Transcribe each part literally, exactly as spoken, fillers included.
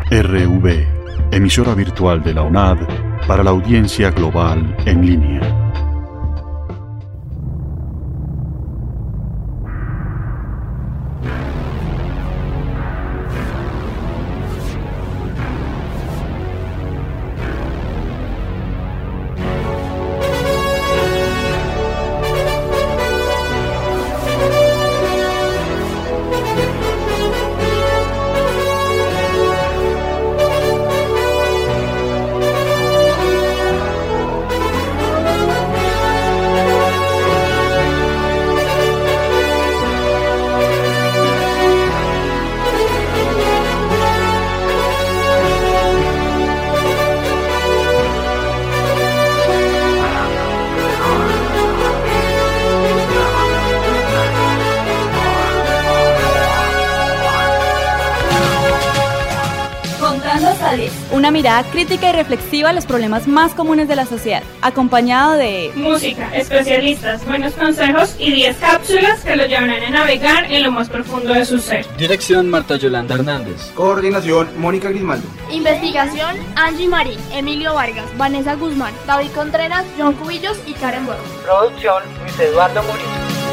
R V, emisora virtual de la U N A D para la audiencia global en línea. Una mirada crítica y reflexiva a los problemas más comunes de la sociedad, acompañado de música, especialistas, buenos consejos y diez cápsulas que lo llevarán a navegar en lo más profundo de su ser. Dirección Marta Yolanda Hernández. Coordinación Mónica Grimaldo. Investigación Angie Marín, Emilio Vargas, Vanessa Guzmán, David Contreras, John Cubillos y Karen Borro. Producción Luis Eduardo Murillo.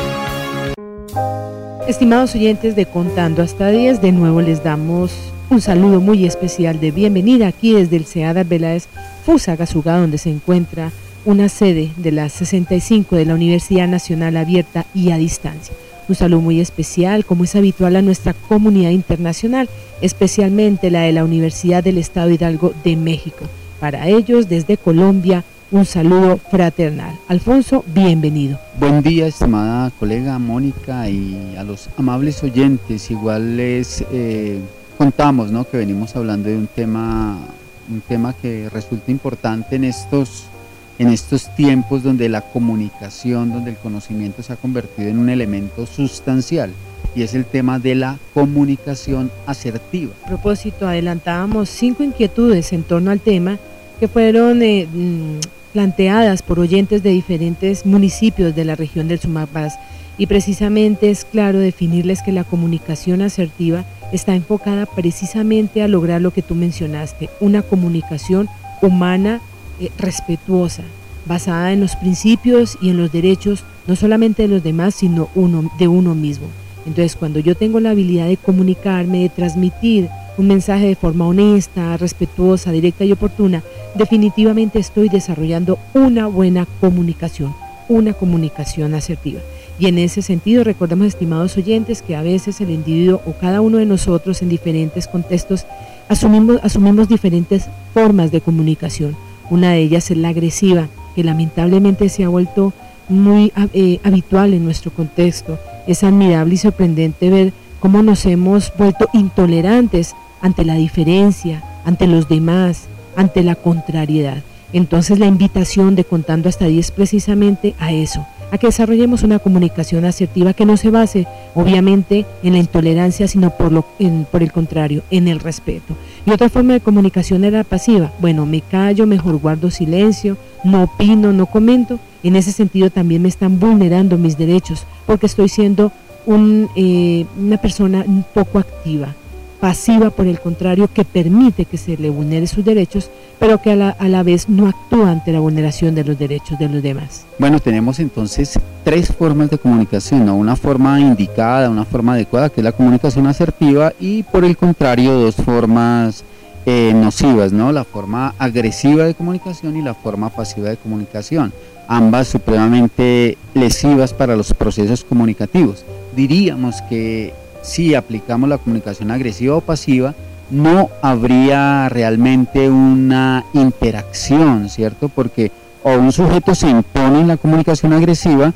Estimados oyentes de Contando hasta diez, de nuevo les damos un saludo muy especial de bienvenida aquí desde el CEAD Arbeláez Fusagasugá, donde se encuentra una sede de la sesenta y cinco de la Universidad Nacional Abierta y a Distancia. Un saludo muy especial, como es habitual, a nuestra comunidad internacional, especialmente la de la Universidad del Estado Hidalgo de México. Para ellos, desde Colombia, un saludo fraternal. Alfonso, bienvenido. Buen día, estimada colega Mónica, y a los amables oyentes. Igual les eh, contamos, ¿no?, que venimos hablando de un tema, un tema que resulta importante en estos, en estos tiempos donde la comunicación, donde el conocimiento se ha convertido en un elemento sustancial, y es el tema de la comunicación asertiva. A propósito, adelantábamos cinco inquietudes en torno al tema que fueron eh, planteadas por oyentes de diferentes municipios de la región del Sumapaz, y precisamente es claro definirles que la comunicación asertiva está enfocada precisamente a lograr lo que tú mencionaste, una comunicación humana eh, respetuosa, basada en los principios y en los derechos, no solamente de los demás, sino uno, de uno mismo. Entonces, cuando yo tengo la habilidad de comunicarme, de transmitir un mensaje de forma honesta, respetuosa, directa y oportuna, definitivamente estoy desarrollando una buena comunicación, una comunicación asertiva. Y en ese sentido, recordemos, estimados oyentes, que a veces el individuo o cada uno de nosotros en diferentes contextos asumimos, asumimos diferentes formas de comunicación. Una de ellas es la agresiva, que lamentablemente se ha vuelto muy eh, habitual en nuestro contexto. Es admirable y sorprendente ver cómo nos hemos vuelto intolerantes ante la diferencia, ante los demás, ante la contrariedad. Entonces la invitación de Contando hasta diez precisamente a eso, a que desarrollemos una comunicación asertiva que no se base obviamente en la intolerancia, sino por, lo, en, por el contrario, en el respeto. Y otra forma de comunicación era pasiva. Bueno, me callo, mejor guardo silencio, no opino, no comento. En ese sentido también me están vulnerando mis derechos, porque estoy siendo un, eh, una persona un poco activa. Pasiva, por el contrario, que permite que se le vulnere sus derechos, pero que a la, a la vez no actúa ante la vulneración de los derechos de los demás. Bueno, tenemos entonces tres formas de comunicación, ¿no? Una forma indicada, una forma adecuada, que es la comunicación asertiva, y por el contrario, dos formas eh, nocivas, ¿no? La forma agresiva de comunicación y la forma pasiva de comunicación, ambas supremamente lesivas para los procesos comunicativos. Diríamos que si aplicamos la comunicación agresiva o pasiva, no habría realmente una interacción, ¿cierto? Porque o un sujeto se impone en la comunicación agresiva,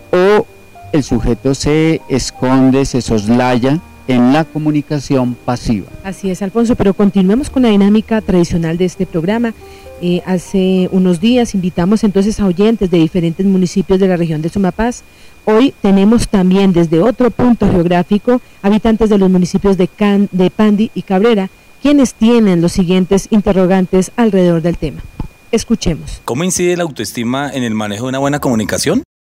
o el sujeto se esconde, se soslaya en la comunicación pasiva. Así es, Alfonso, pero continuemos con la dinámica tradicional de este programa. Eh, hace unos días invitamos entonces a oyentes de diferentes municipios de la región del Sumapaz. Hoy tenemos también desde otro punto geográfico habitantes de los municipios de, Can, de Pandi y Cabrera, quienes tienen los siguientes interrogantes alrededor del tema. Escuchemos. ¿Cómo incide la autoestima en el manejo de una buena comunicación?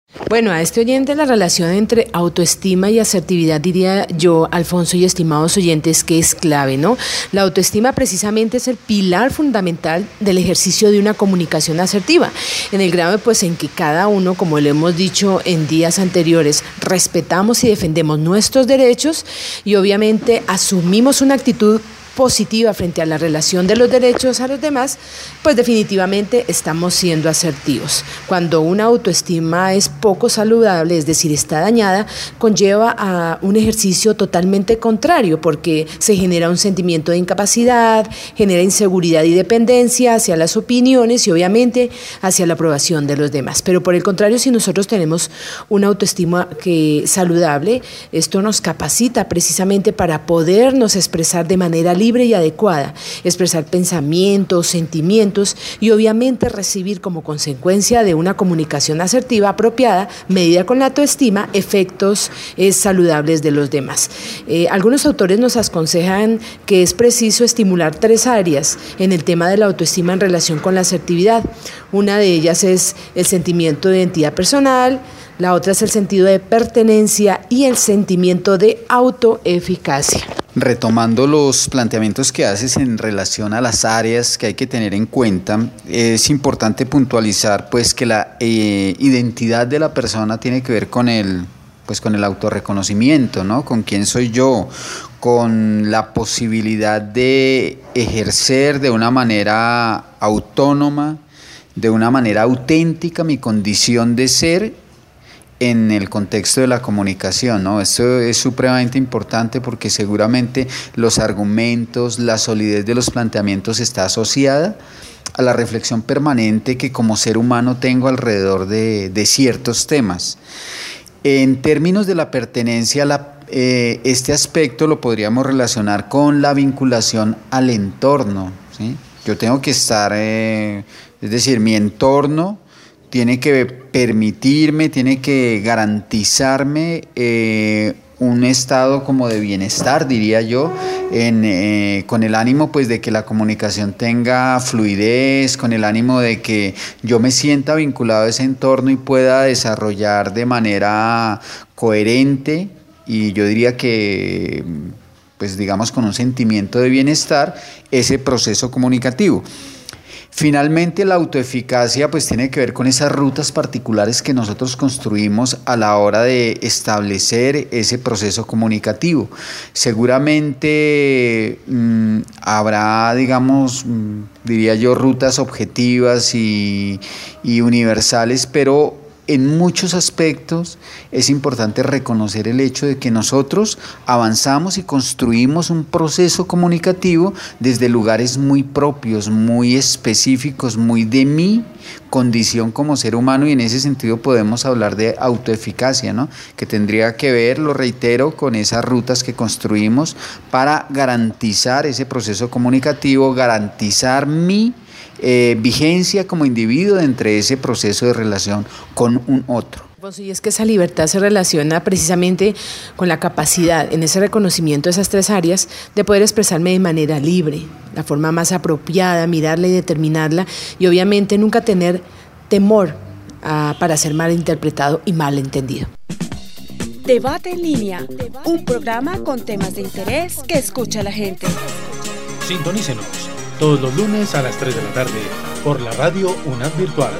Bueno, a este oyente la relación entre autoestima y asertividad, diría yo, Alfonso y estimados oyentes, que es clave, ¿no? La autoestima precisamente es el pilar fundamental del ejercicio de una comunicación asertiva, en el grado pues en que cada uno, como lo hemos dicho en días anteriores, respetamos y defendemos nuestros derechos y obviamente asumimos una actitud positiva frente a la relación de los derechos a los demás, pues definitivamente estamos siendo asertivos. Cuando una autoestima es poco saludable, es decir, está dañada, conlleva a un ejercicio totalmente contrario, porque se genera un sentimiento de incapacidad, genera inseguridad y dependencia hacia las opiniones y obviamente hacia la aprobación de los demás. Pero por el contrario, si nosotros tenemos una autoestima que saludable, esto nos capacita precisamente para podernos expresar de manera libre y adecuada, expresar pensamientos, sentimientos y obviamente recibir como consecuencia de una comunicación asertiva apropiada, medida con la autoestima, efectos eh, saludables de los demás. Eh, algunos autores nos aconsejan que es preciso estimular tres áreas en el tema de la autoestima en relación con la asertividad. Una de ellas es el sentimiento de identidad personal, la otra es el sentido de pertenencia y el sentimiento de autoeficacia. Retomando los planteamientos que haces en relación a las áreas que hay que tener en cuenta, es importante puntualizar pues que la eh, identidad de la persona tiene que ver con el, pues, con el autorreconocimiento, ¿no? Con quién soy yo, con la posibilidad de ejercer de una manera autónoma, de una manera auténtica mi condición de ser en el contexto de la comunicación, ¿no? Esto es supremamente importante porque seguramente los argumentos, la solidez de los planteamientos está asociada a la reflexión permanente que como ser humano tengo alrededor de, de ciertos temas. En términos de la pertenencia, la, eh, este aspecto lo podríamos relacionar con la vinculación al entorno, ¿sí? Yo tengo que estar, eh, es decir, mi entorno tiene que permitirme, tiene que garantizarme eh, un estado como de bienestar, diría yo, en, eh, con el ánimo pues de que la comunicación tenga fluidez, con el ánimo de que yo me sienta vinculado a ese entorno y pueda desarrollar de manera coherente y yo diría que pues digamos con un sentimiento de bienestar ese proceso comunicativo. Finalmente, la autoeficacia pues tiene que ver con esas rutas particulares que nosotros construimos a la hora de establecer ese proceso comunicativo. Seguramente mmm, habrá, digamos, mmm, diría yo, rutas objetivas y, y universales, pero en muchos aspectos es importante reconocer el hecho de que nosotros avanzamos y construimos un proceso comunicativo desde lugares muy propios, muy específicos, muy de mi condición como ser humano y en ese sentido podemos hablar de autoeficacia, ¿no? Que tendría que ver, lo reitero, con esas rutas que construimos para garantizar ese proceso comunicativo, garantizar mi Eh, vigencia como individuo entre ese proceso de relación con un otro. Y es que esa libertad se relaciona precisamente con la capacidad, en ese reconocimiento de esas tres áreas, de poder expresarme de manera libre, la forma más apropiada, mirarla y determinarla, y obviamente nunca tener temor a, para ser malinterpretado y malentendido. Debate en línea, un programa con temas de interés que escucha la gente. Sintonícenos todos los lunes a las tres de la tarde por la radio UNAD Virtual.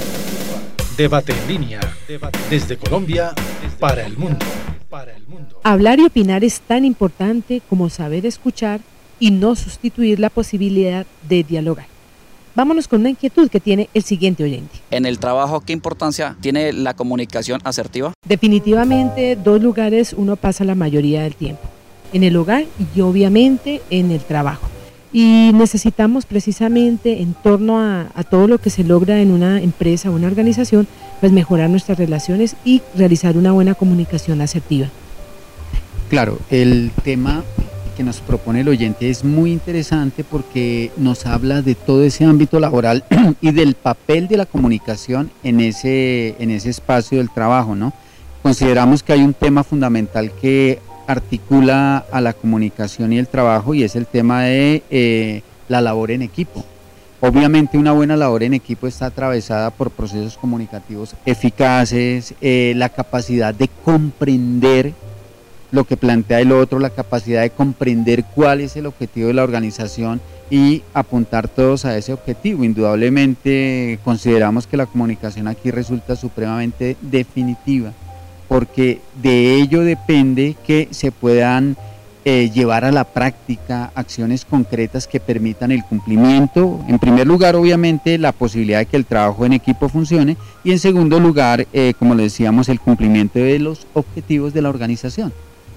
Debate en línea, desde Colombia para el mundo. Hablar y opinar es tan importante como saber escuchar y no sustituir la posibilidad de dialogar. Vámonos con una inquietud que tiene el siguiente oyente. En el trabajo, ¿qué importancia tiene la comunicación asertiva? Definitivamente, dos lugares uno pasa la mayoría del tiempo. En el hogar y obviamente en el trabajo. Y necesitamos precisamente en torno a, a todo lo que se logra en una empresa o una organización, pues mejorar nuestras relaciones y realizar una buena comunicación asertiva. Claro, el tema que nos propone el oyente es muy interesante porque nos habla de todo ese ámbito laboral y del papel de la comunicación en ese, en ese espacio del trabajo, ¿no? Consideramos que hay un tema fundamental que articula a la comunicación y el trabajo y es el tema de eh, la labor en equipo. Obviamente una buena labor en equipo está atravesada por procesos comunicativos eficaces, eh, la capacidad de comprender lo que plantea el otro, la capacidad de comprender cuál es el objetivo de la organización y apuntar todos a ese objetivo. Indudablemente consideramos que la comunicación aquí resulta supremamente definitiva, porque de ello depende que se puedan Eh, llevar a la práctica acciones concretas que permitan el cumplimiento, en primer lugar obviamente la posibilidad de que el trabajo en equipo funcione y en segundo lugar, eh, como le decíamos, el cumplimiento de los objetivos de la organización.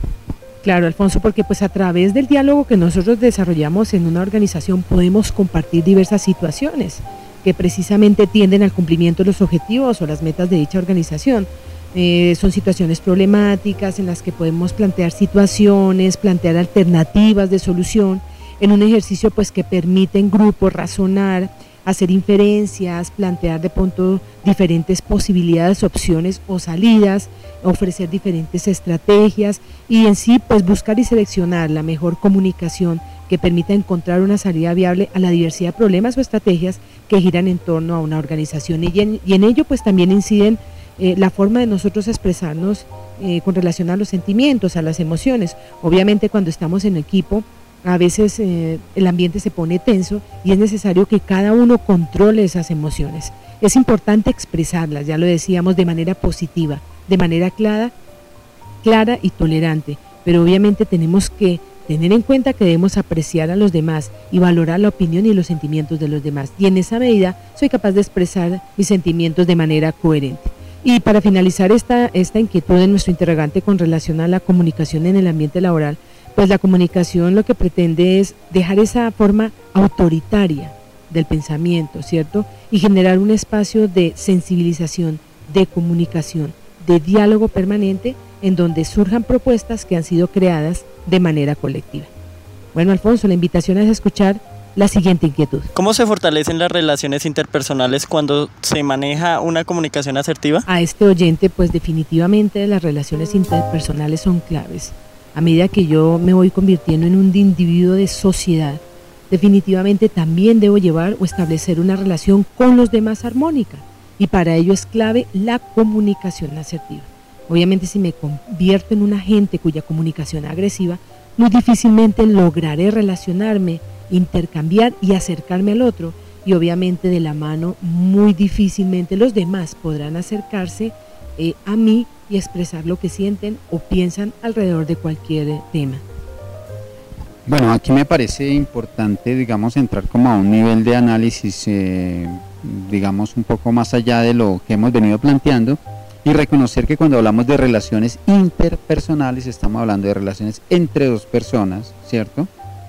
Claro, Alfonso, porque pues a través del diálogo que nosotros desarrollamos en una organización podemos compartir diversas situaciones que precisamente tienden al cumplimiento de los objetivos o las metas de dicha organización. Eh, son situaciones problemáticas en las que podemos plantear situaciones, plantear alternativas de solución en un ejercicio pues que permite en grupo razonar, hacer inferencias, plantear de pronto diferentes posibilidades, opciones o salidas, ofrecer diferentes estrategias y en sí pues buscar y seleccionar la mejor comunicación que permita encontrar una salida viable a la diversidad de problemas o estrategias que giran en torno a una organización y en, y en ello pues también inciden Eh, la forma de nosotros expresarnos eh, con relación a los sentimientos, a las emociones. Obviamente cuando estamos en equipo a veces eh, el ambiente se pone tenso y es necesario que cada uno controle esas emociones. Es importante expresarlas, ya lo decíamos, de manera positiva, de manera clara, clara y tolerante, pero obviamente tenemos que tener en cuenta que debemos apreciar a los demás y valorar la opinión y los sentimientos de los demás, y en esa medida soy capaz de expresar mis sentimientos de manera coherente. Y para finalizar esta, esta inquietud de nuestro interrogante con relación a la comunicación en el ambiente laboral, pues la comunicación lo que pretende es dejar esa forma autoritaria del pensamiento, ¿cierto? Y generar un espacio de sensibilización, de comunicación, de diálogo permanente en donde surjan propuestas que han sido creadas de manera colectiva. Bueno, Alfonso, la invitación es a escuchar la siguiente inquietud. ¿Cómo se fortalecen las relaciones interpersonales cuando se maneja una comunicación asertiva? A este oyente, pues definitivamente las relaciones interpersonales son claves. A medida que yo me voy convirtiendo en un individuo de sociedad, definitivamente también debo llevar o establecer una relación con los demás armónica. Y para ello es clave la comunicación asertiva. Obviamente si me convierto en un agente cuya comunicación es agresiva, muy difícilmente lograré relacionarme, intercambiar y acercarme al otro, y obviamente de la mano muy difícilmente los demás podrán acercarse eh, a mí y expresar lo que sienten o piensan alrededor de cualquier eh, tema. Bueno, aquí me parece importante, digamos, entrar como a un nivel de análisis, eh, digamos, un poco más allá de lo que hemos venido planteando y reconocer que cuando hablamos de relaciones interpersonales estamos hablando de relaciones entre dos personas, ¿cierto?,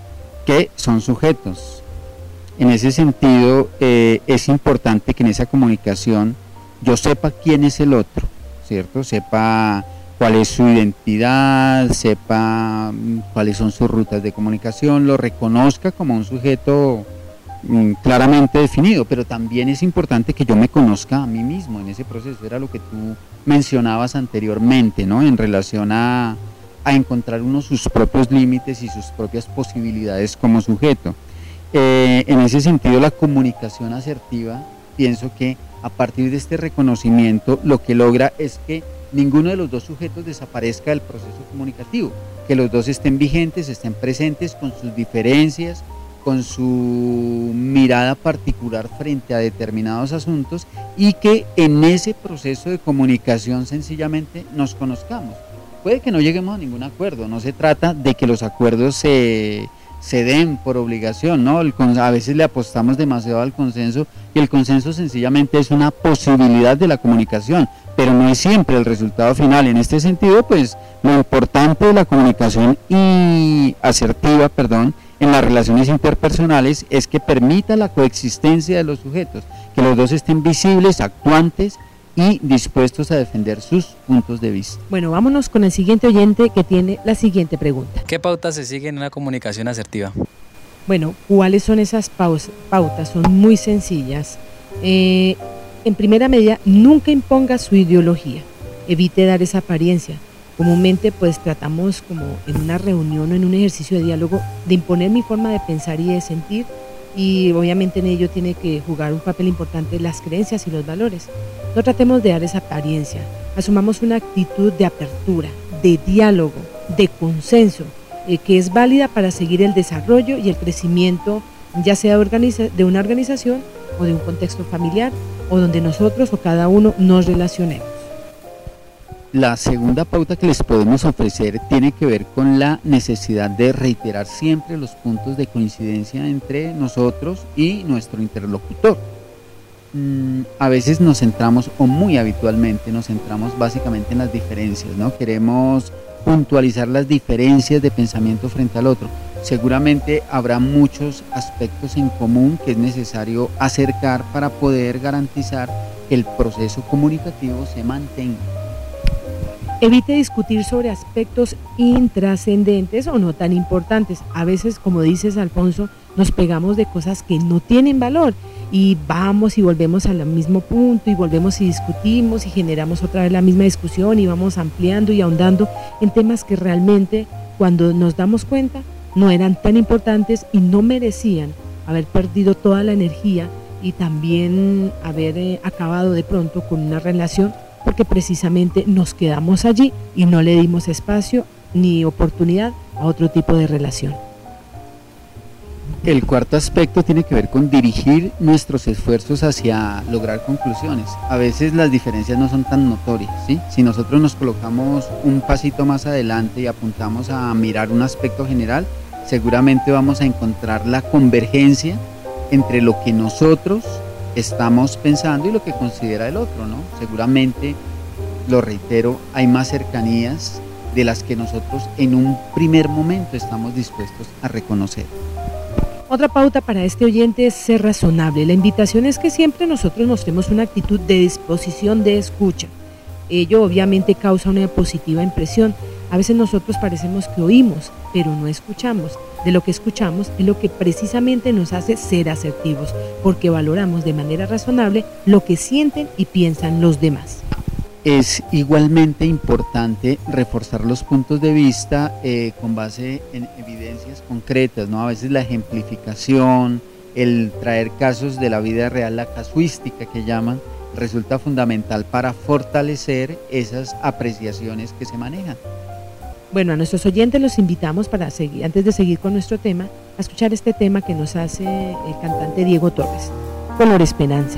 que son sujetos. En ese sentido, eh, es importante que en esa comunicación yo sepa quién es el otro, ¿cierto? Sepa cuál es su identidad, sepa cuáles son sus rutas de comunicación, lo reconozca como un sujeto mm, claramente definido, pero también es importante que yo me conozca a mí mismo en ese proceso. Era lo que tú mencionabas anteriormente, ¿no? En relación a a encontrar uno sus propios límites y sus propias posibilidades como sujeto. Eh, en ese sentido, la comunicación asertiva, pienso que a partir de este reconocimiento lo que logra es que ninguno de los dos sujetos desaparezca del proceso comunicativo, que los dos estén vigentes, estén presentes con sus diferencias, con su mirada particular frente a determinados asuntos y que en ese proceso de comunicación sencillamente nos conozcamos. Puede que no lleguemos a ningún acuerdo, no se trata de que los acuerdos se, se den por obligación, ¿no? El, a veces le apostamos demasiado al consenso y el consenso sencillamente es una posibilidad de la comunicación, pero no es siempre el resultado final. En este sentido, pues lo importante de la comunicación y asertiva, perdón, en las relaciones interpersonales es que permita la coexistencia de los sujetos, que los dos estén visibles, actuantes y dispuestos a defender sus puntos de vista. Bueno, vámonos con el siguiente oyente que tiene la siguiente pregunta. ¿Qué pautas se siguen en una comunicación asertiva? Bueno, ¿cuáles son esas pautas? Son muy sencillas. Eh, en primera medida, nunca imponga su ideología, evite dar esa apariencia. Comúnmente pues tratamos como en una reunión o en un ejercicio de diálogo de imponer mi forma de pensar y de sentir y obviamente en ello tiene que jugar un papel importante las creencias y los valores. No tratemos de dar esa apariencia, asumamos una actitud de apertura, de diálogo, de consenso, eh, que es válida para seguir el desarrollo y el crecimiento, ya sea organiza- de una organización o de un contexto familiar, o donde nosotros o cada uno nos relacionemos. La segunda pauta que les podemos ofrecer tiene que ver con la necesidad de reiterar siempre los puntos de coincidencia entre nosotros y nuestro interlocutor. Mm, a veces nos centramos, o muy habitualmente nos centramos básicamente en las diferencias, ¿no? Queremos puntualizar las diferencias de pensamiento frente al otro. Seguramente habrá muchos aspectos en común que es necesario acercar para poder garantizar que el proceso comunicativo se mantenga. Evite discutir sobre aspectos intrascendentes o no tan importantes. A veces, como dices, Alfonso, nos pegamos de cosas que no tienen valor y vamos y volvemos al mismo punto y volvemos y discutimos y generamos otra vez la misma discusión y vamos ampliando y ahondando en temas que realmente, cuando nos damos cuenta, no eran tan importantes y no merecían haber perdido toda la energía y también haber eh, acabado de pronto con una relación, porque precisamente nos quedamos allí y no le dimos espacio ni oportunidad a otro tipo de relación. El cuarto aspecto tiene que ver con dirigir nuestros esfuerzos hacia lograr conclusiones. A veces las diferencias no son tan notorias, ¿sí? Si nosotros nos colocamos un pasito más adelante y apuntamos a mirar un aspecto general, seguramente vamos a encontrar la convergencia entre lo que nosotros estamos pensando y lo que considera el otro, ¿no? Seguramente, lo reitero, hay más cercanías de las que nosotros en un primer momento estamos dispuestos a reconocer. Otra pauta para este oyente es ser razonable. La invitación es que siempre nosotros mostremos una actitud de disposición de escucha. Ello obviamente causa una positiva impresión. A veces nosotros parecemos que oímos, pero no escuchamos. De lo que escuchamos es lo que precisamente nos hace ser asertivos, porque valoramos de manera razonable lo que sienten y piensan los demás. Es igualmente importante reforzar los puntos de vista eh, con base en evidencias concretas, ¿no? A veces la ejemplificación, el traer casos de la vida real, la casuística que llaman, resulta fundamental para fortalecer esas apreciaciones que se manejan. Bueno, a nuestros oyentes los invitamos para seguir, antes de seguir con nuestro tema, a escuchar este tema que nos hace el cantante Diego Torres, Color Esperanza.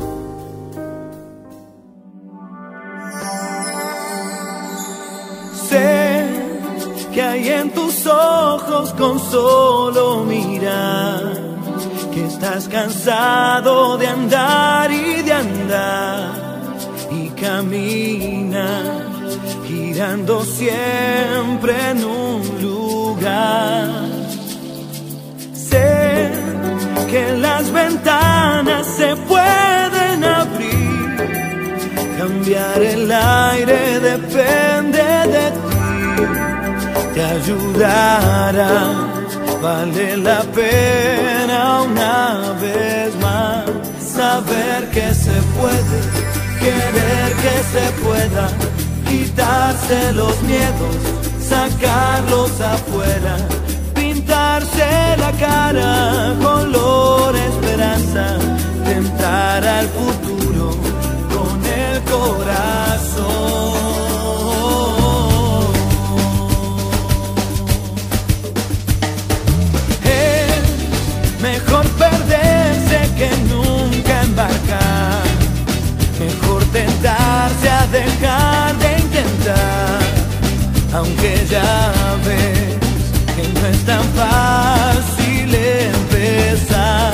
Sé que hay en tus ojos con solo mirar, que estás cansado de andar y de andar y caminar, girando siempre en un lugar. Sé que las ventanas se pueden abrir, cambiar el aire depende de ti, te ayudará, vale la pena una vez más saber que se puede, querer que se pueda, quitarse los miedos, sacarlos afuera, pintarse la cara color esperanza, tentar al futuro con el corazón. Es mejor perderse que nunca embarcar, mejor tentarse a dejar de intentar, aunque ya ves que no es tan fácil empezar.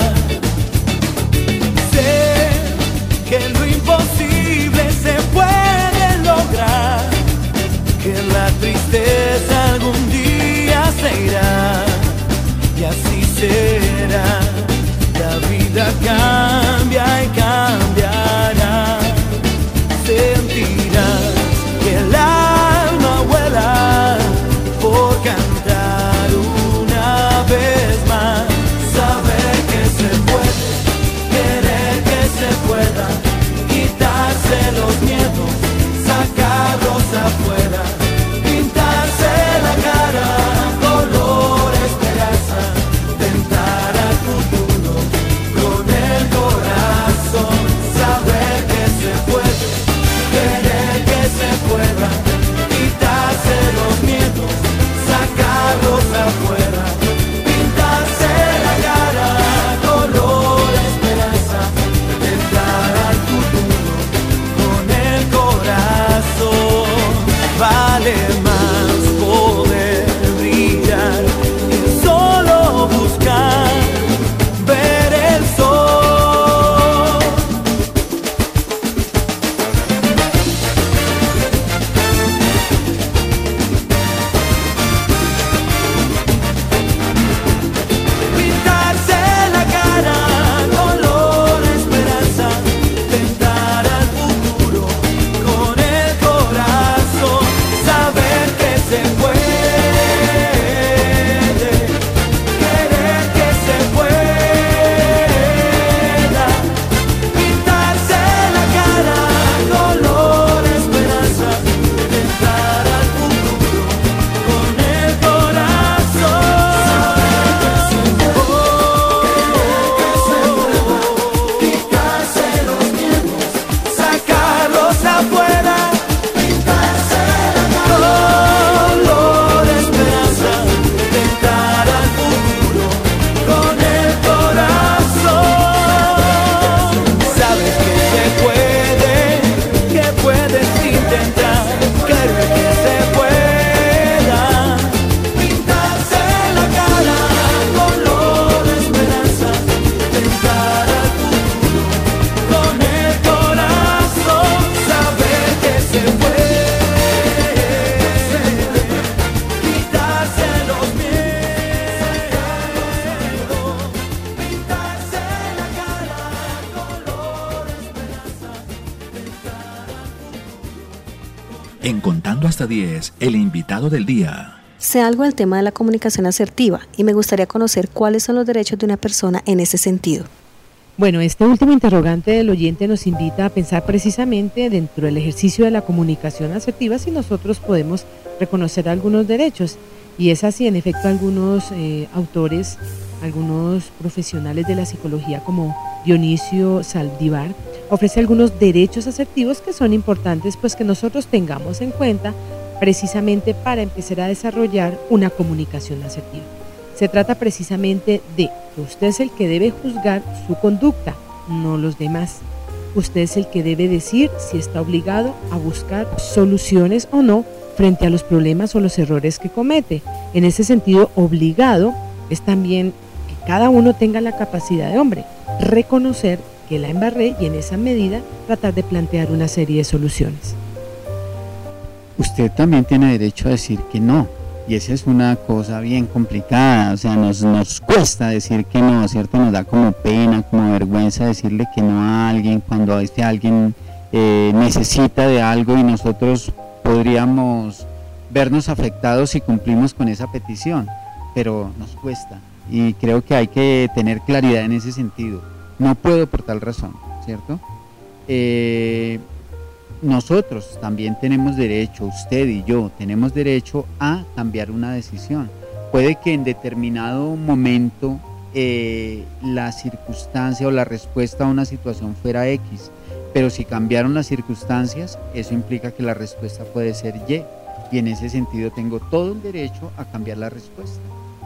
Sé que lo imposible se puede lograr, que la tristeza algún día se irá, y así será, la vida cambia y cambiará. Sentirás que el alma vuela por cantar una vez más, saber que se puede, querer que se pueda, quitarse los miedos, sacarlos afuera, pintarse la cara color En Contando hasta diez, el invitado del día. Sé algo del tema de la comunicación asertiva y me gustaría conocer cuáles son los derechos de una persona en ese sentido. Bueno, este último interrogante del oyente nos invita a pensar precisamente dentro del ejercicio de la comunicación asertiva si nosotros podemos reconocer algunos derechos. Y es así, en efecto, algunos eh, autores, algunos profesionales de la psicología como Dionisio Saldívar, ofrece algunos derechos asertivos que son importantes pues que nosotros tengamos en cuenta precisamente para empezar a desarrollar una comunicación asertiva. Se trata precisamente de que usted es el que debe juzgar su conducta, no los demás. Usted es el que debe decir si está obligado a buscar soluciones o no frente a los problemas o los errores que comete. En ese sentido, obligado es también que cada uno tenga la capacidad de hombre, reconocer que la embarré y en esa medida tratar de plantear una serie de soluciones. Usted también tiene derecho a decir que no, y esa es una cosa bien complicada, o sea, nos, nos cuesta decir que no, ¿cierto? Nos da como pena, como vergüenza decirle que no a alguien cuando este alguien eh, necesita de algo y nosotros podríamos vernos afectados si cumplimos con esa petición, pero nos cuesta y creo que hay que tener claridad en ese sentido. No puedo por tal razón, ¿cierto? Eh, nosotros también tenemos derecho, usted y yo, tenemos derecho a cambiar una decisión. Puede que en determinado momento eh, la circunstancia o la respuesta a una situación fuera X, pero si cambiaron las circunstancias, eso implica que la respuesta puede ser Y, y en ese sentido tengo todo el derecho a cambiar la respuesta.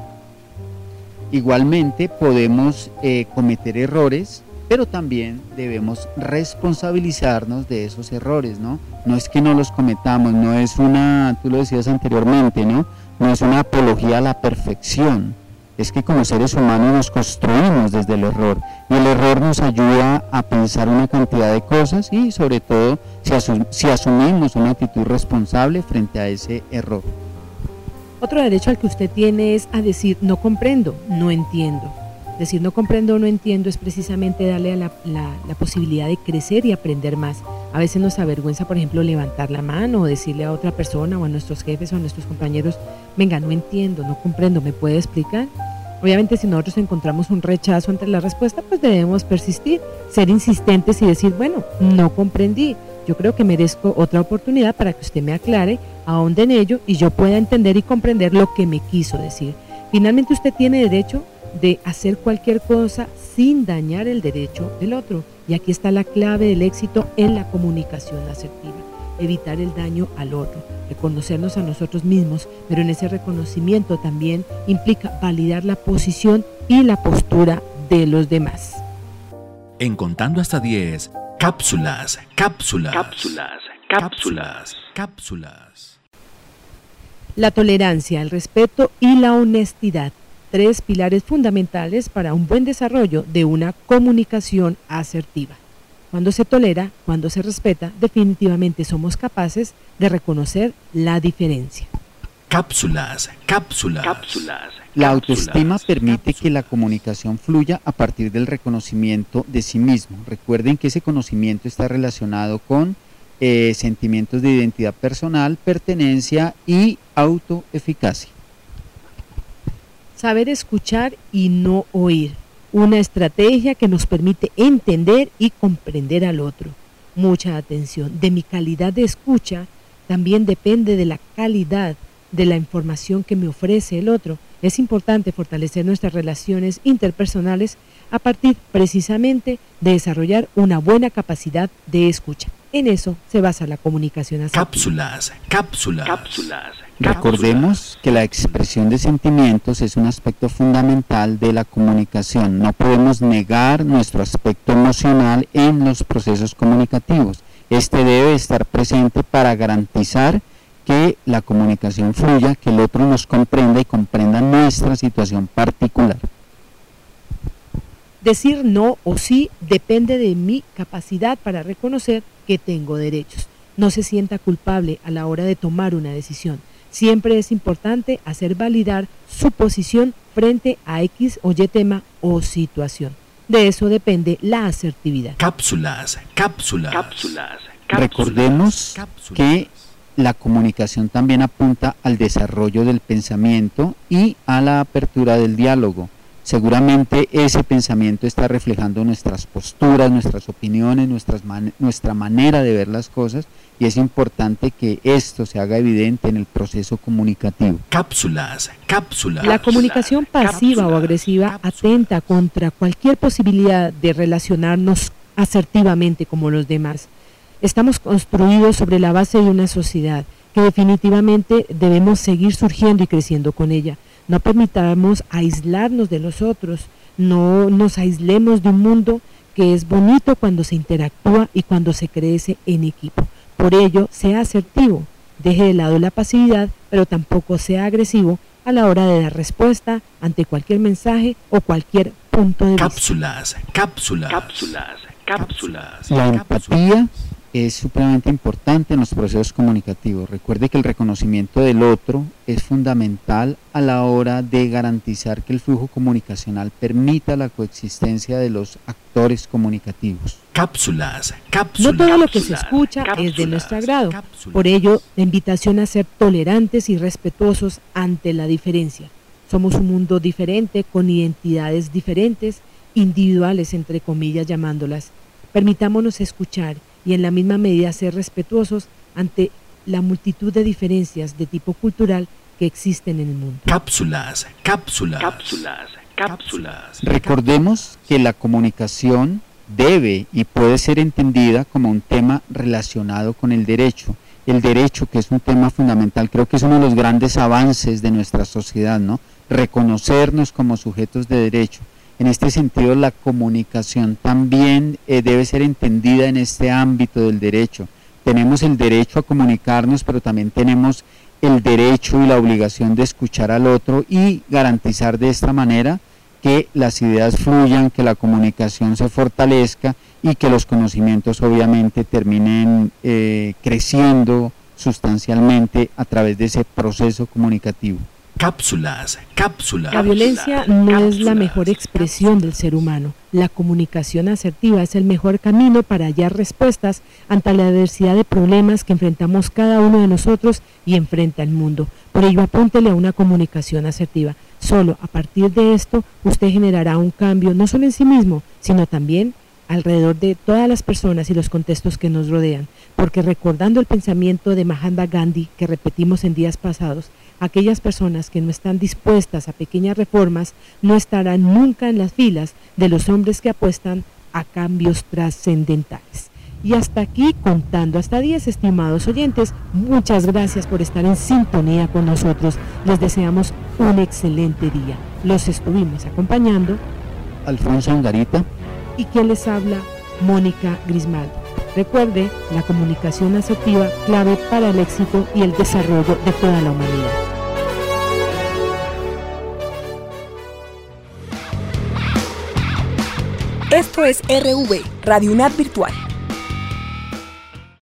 Igualmente podemos eh, cometer errores, pero también debemos responsabilizarnos de esos errores, ¿no? No es que no los cometamos, no es una, tú lo decías anteriormente, ¿no? No es una apología a la perfección, es que como seres humanos nos construimos desde el error, y el error nos ayuda a pensar una cantidad de cosas y sobre todo si, asum- si asumimos una actitud responsable frente a ese error. Otro derecho al que usted tiene es a decir no comprendo, no entiendo. Decir no comprendo o no entiendo es precisamente darle a la, la, la posibilidad de crecer y aprender más. A veces nos avergüenza, por ejemplo, levantar la mano o decirle a otra persona o a nuestros jefes o a nuestros compañeros, venga, no entiendo, no comprendo, ¿me puede explicar? Obviamente si nosotros encontramos un rechazo ante la respuesta, pues debemos persistir, ser insistentes y decir, bueno, no comprendí. Yo creo que merezco otra oportunidad para que usted me aclare, ahonde en ello y yo pueda entender y comprender lo que me quiso decir. Finalmente usted tiene derecho de hacer cualquier cosa sin dañar el derecho del otro. Y aquí está la clave del éxito en la comunicación asertiva. Evitar el daño al otro, reconocernos a nosotros mismos, pero en ese reconocimiento también implica validar la posición y la postura de los demás. En Contando hasta diez, cápsulas, cápsulas, cápsulas, cápsulas, cápsulas. La tolerancia, el respeto y la honestidad. Tres pilares fundamentales para un buen desarrollo de una comunicación asertiva. Cuando se tolera, cuando se respeta, definitivamente somos capaces de reconocer la diferencia. Cápsulas, cápsulas, cápsulas. La autoestima permite que la comunicación fluya a partir del reconocimiento de sí mismo. Recuerden que ese conocimiento está relacionado con eh, sentimientos de identidad personal, pertenencia y autoeficacia. Saber escuchar y no oír. Una estrategia que nos permite entender y comprender al otro. Mucha atención. De mi calidad de escucha también depende de la calidad de la información que me ofrece el otro. Es importante fortalecer nuestras relaciones interpersonales a partir precisamente de desarrollar una buena capacidad de escucha. En eso se basa la comunicación asertiva. Cápsulas, cápsulas, cápsulas. Recordemos que la expresión de sentimientos es un aspecto fundamental de la comunicación. No podemos negar nuestro aspecto emocional en los procesos comunicativos. Este debe estar presente para garantizar que la comunicación fluya, que el otro nos comprenda y comprenda nuestra situación particular. Decir no o sí depende de mi capacidad para reconocer que tengo derechos. No se sienta culpable a la hora de tomar una decisión. Siempre es importante hacer validar su posición frente a X o Y tema o situación. De eso depende la asertividad. Cápsulas, cápsulas, cápsulas. Recordemos cápsulas. que la comunicación también apunta al desarrollo del pensamiento y a la apertura del diálogo. Seguramente ese pensamiento está reflejando nuestras posturas, nuestras opiniones, nuestras man- nuestra manera de ver las cosas, y es importante que esto se haga evidente en el proceso comunicativo. Cápsulas, cápsulas. La comunicación pasiva cápsulas, o agresiva cápsulas. atenta contra cualquier posibilidad de relacionarnos asertivamente como los demás. Estamos construidos sobre la base de una sociedad que definitivamente debemos seguir surgiendo y creciendo con ella. No permitamos aislarnos de los otros, no nos aislemos de un mundo que es bonito cuando se interactúa y cuando se crece en equipo. Por ello, sea asertivo, deje de lado la pasividad, pero tampoco sea agresivo a la hora de dar respuesta ante cualquier mensaje o cualquier punto de vista. Cápsulas, cápsulas, cápsulas, cápsulas. La empatía es supremamente importante en los procesos comunicativos. Recuerde que el reconocimiento del otro es fundamental a la hora de garantizar que el flujo comunicacional permita la coexistencia de los actores comunicativos. Cápsulas, cápsulas. No todo lo que se escucha cápsulas, es de nuestro agrado. Cápsulas. Por ello, la invitación a ser tolerantes y respetuosos ante la diferencia. Somos un mundo diferente, con identidades diferentes, individuales, entre comillas, llamándolas. Permitámonos escuchar y en la misma medida ser respetuosos ante la multitud de diferencias de tipo cultural que existen en el mundo. Cápsulas, cápsulas, cápsulas, cápsulas. Recordemos que la comunicación debe y puede ser entendida como un tema relacionado con el derecho. El derecho, que es un tema fundamental, creo que es uno de los grandes avances de nuestra sociedad, ¿no? Reconocernos como sujetos de derecho. En este sentido, la comunicación también eh, debe ser entendida en este ámbito del derecho. Tenemos el derecho a comunicarnos, pero también tenemos el derecho y la obligación de escuchar al otro y garantizar de esta manera que las ideas fluyan, que la comunicación se fortalezca y que los conocimientos obviamente terminen eh, creciendo sustancialmente a través de ese proceso comunicativo. Cápsulas, cápsulas. La violencia no es la mejor expresión del ser humano. La comunicación asertiva es el mejor camino para hallar respuestas ante la diversidad de problemas que enfrentamos cada uno de nosotros y enfrenta el mundo. Por ello, apúntele a una comunicación asertiva. Solo a partir de esto, usted generará un cambio no solo en sí mismo, sino también alrededor de todas las personas y los contextos que nos rodean. Porque recordando el pensamiento de Mahatma Gandhi que repetimos en días pasados, aquellas personas que no están dispuestas a pequeñas reformas no estarán nunca en las filas de los hombres que apuestan a cambios trascendentales. Y hasta aquí, contando hasta diez, estimados oyentes, muchas gracias por estar en sintonía con nosotros. Les deseamos un excelente día. Los estuvimos acompañando Alfonso Angarita y quien les habla, Mónica Grismaldo. Recuerde, la comunicación asertiva, clave para el éxito y el desarrollo de toda la humanidad. Esto es R V, Radio UNAD Virtual.